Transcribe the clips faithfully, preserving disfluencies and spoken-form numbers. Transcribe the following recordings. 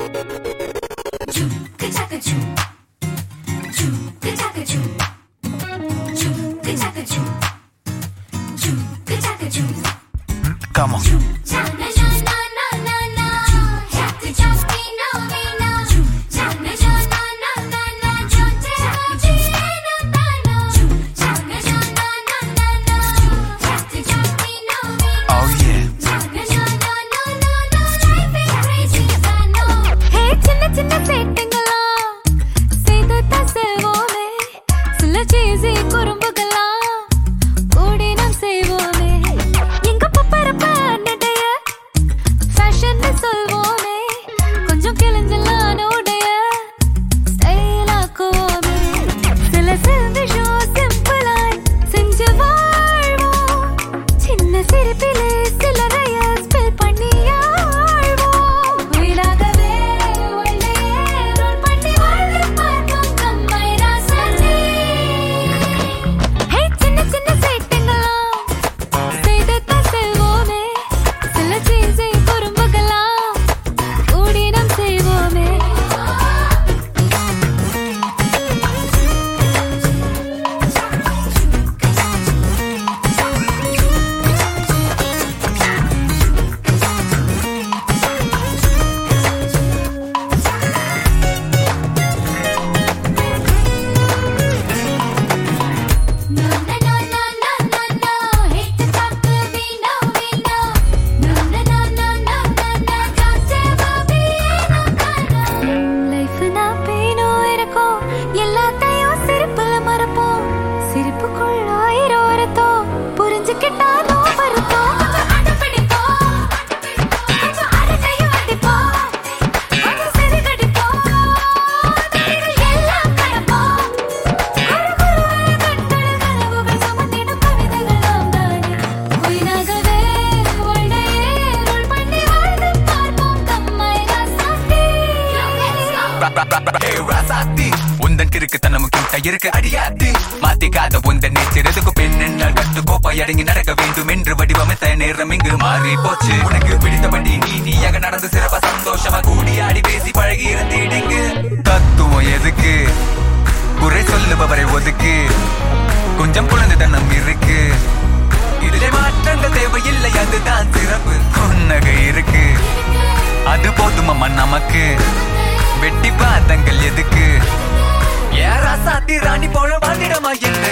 Come on. இருக்கு அடியாத்தி மாத்திக்காத உந்த நேச்சரதுக்கு பெண் என்னால் கட்டு கோப்பை அடங்கி நடக்க வேண்டும் என்று வடிவமைத்த நேரம் இங்கு மாறி போச்சு. உனக்கு பிடித்தபடி நீ நீயாக நடந்து சிறப்பா சந்தோஷமா கூடி ஆடி பேசி பழகி இருந்தீங்க. தத்துவம் எதுக்கு குறை சொல்லுபவரை ஒதுக்கு, கொஞ்சம் குழந்தைத்தனம் இருக்கு, இதுல மாற்றங்கள் தேவையில்லை, அதுதான் சிறப்பு. புன்னகை இருக்கு அது போதுமம்மா நமக்கு, வெட்டி பாதங்கள் எதுக்கு, யாரா சாத்தி ராணி போல வாழ்ந்திடமா என்ன.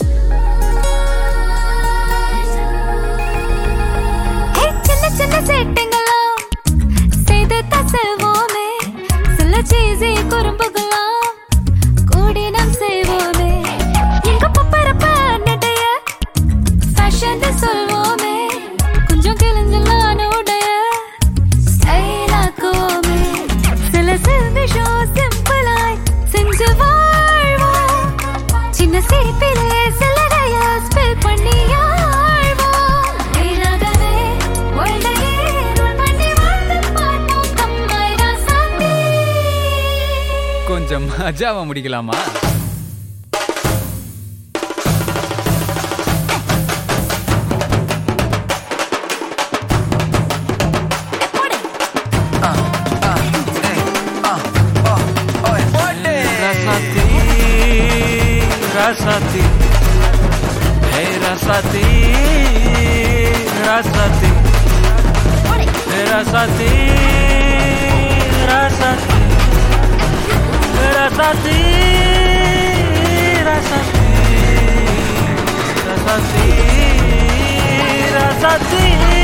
சின்ன சின்ன சேட்டைங்களாம் செய்து தசவோமே, சில சீசி குறும்புகளாம் கூடி நாம் செய்வோமே. எங்க பப்பரப்ப நடைய ஃபேஷன் சொல்வோமே, கொஞ்சம் கிழிஞ்சலான உடைய ஸ்டைலாக்குவோமே. சில சில்மிஷம் சிம்பிளாய் செஞ்சு வாழ்வோம், சின்ன சிரிப்பிலே சிலரைய ஸ்பெல் பண்ணி ஆழ்வோம். வீணாகவே வாழ்க்கையே ரோல் பண்ணி வாழ்ந்து பார்ப்போம் கம்மாய் ராசாத்தி. கொஞ்சம் மஜாவா முடிக்கலாமா? Rasati, hey Rasati, Rasati, hey Rasati, Rasati, Rasati, Rasati, Rasati, Rasati.